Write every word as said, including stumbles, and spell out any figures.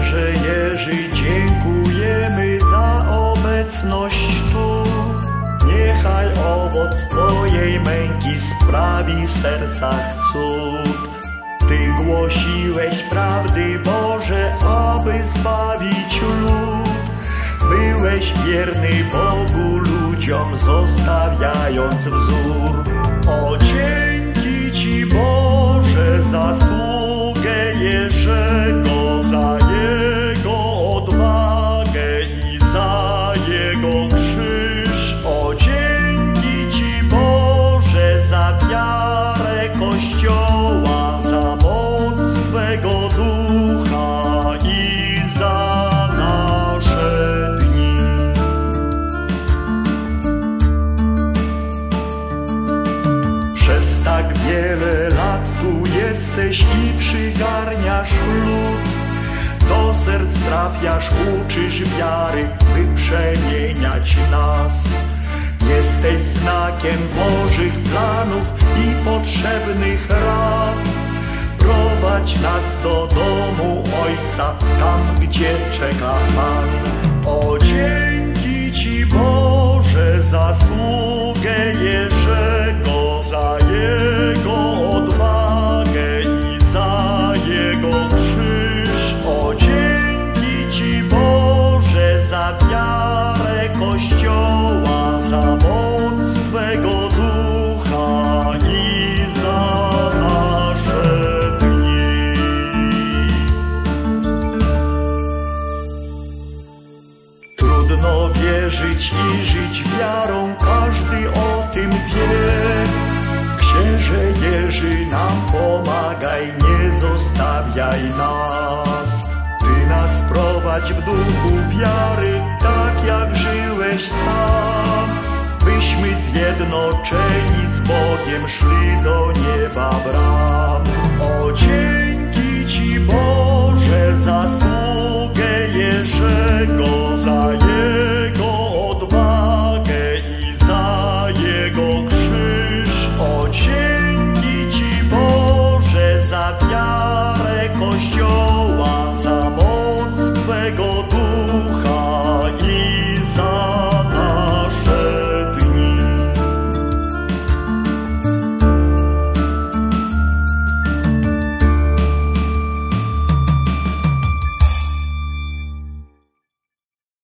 Księże Jerzy, dziękujemy za obecność tu. Niechaj owoc Twojej męki sprawi w sercach cud. Ty głosiłeś prawdy Boże, aby zbawić lud. Byłeś wierny Bogu, ludziom zostawiając wzór. O, dzięki Ci Boże za sługę Jerzego, za jego odwagę i za jego krzyż. O, dzięki Ci Boże za wiarę Kościoła, za moc Twego Ducha i za nasze dni. Przez tak wiele lat tu jesteś i przygarniasz lud. Do serc trafiasz, uczysz wiary, by przemieniać nas. Jesteś znakiem Bożych planów i potrzebnych rad. Prowadź nas do domu Ojca, tam gdzie czeka Pan. O, dzięki Ci Boże za sługę Jerzego, za jego odwagę i za jego krzyż. O, dzięki Ci Boże za wiarę Kościoła, za moc Twego Ducha i za nasze dni. Trudno wierzyć i żyć wiarą, każdy o tym wie. Księże Jerzy, nam pomagaj, nie zostawiaj nas. Ty nas prowadź w duchu wiary, tak jak żyłeś sam. Byśmy zjednoczeni z Bogiem szli do nieba bram. O, dzięki Ci Boże za